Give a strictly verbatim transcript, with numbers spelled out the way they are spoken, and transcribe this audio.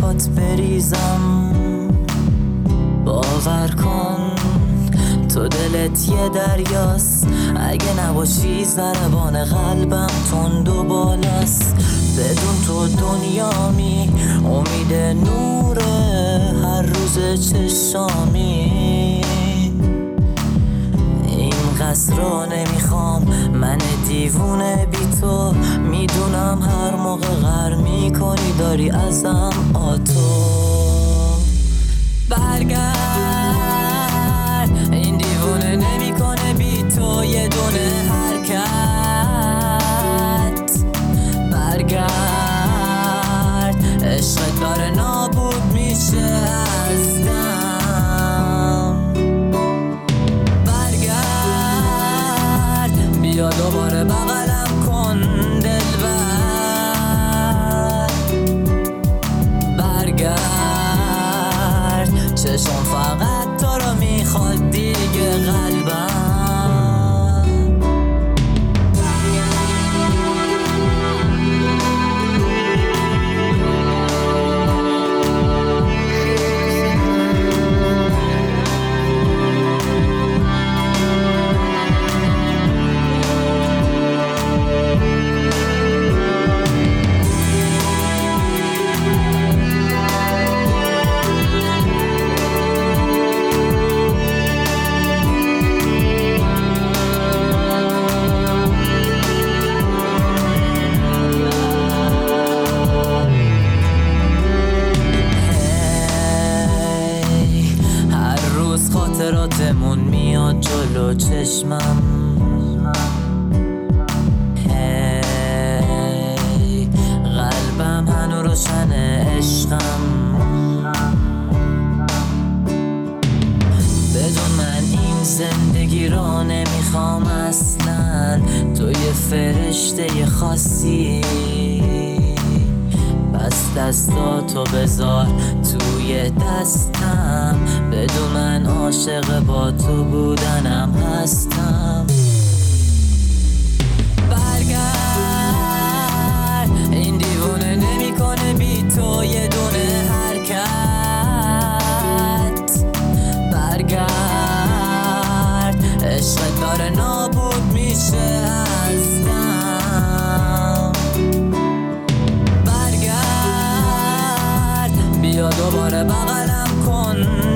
پات بریزم. باور کن تو دلت یه دریاست، اگه نباشی ضربان قلبم تند و بالاست. بدون تو دنیامی امید نور هر روز چشامی. این قصر رو نمیخوام من دیوونه بی تو، میدونم هر موقع غر میکنی داری ازم آتو. برگرد این دیوونه نمیکنه بی تو یه دونه حرکت. برگرد عشقت داره نابود میشه از دم. برگرد بیا دوباره بغلم کن دلبر. برگرد چشم فقط تو رو میخواد دیگه قلبم. خاطراتمون میاد جلو چشمم. هی قلبم هنو روشنه عشقم. بدون من این زندگی رو نمیخوام اصلا. تو یه فرشته خاصی، پس دستاتو بذار توی دستم. بدون من عاشق با تو بودنم هستم. برگرد این دیوونه نمیکنه بی تو یه دونه حرکت. برگرد عشقت داره نابود میشه از دم. برگرد بیا دوباره بغلم کن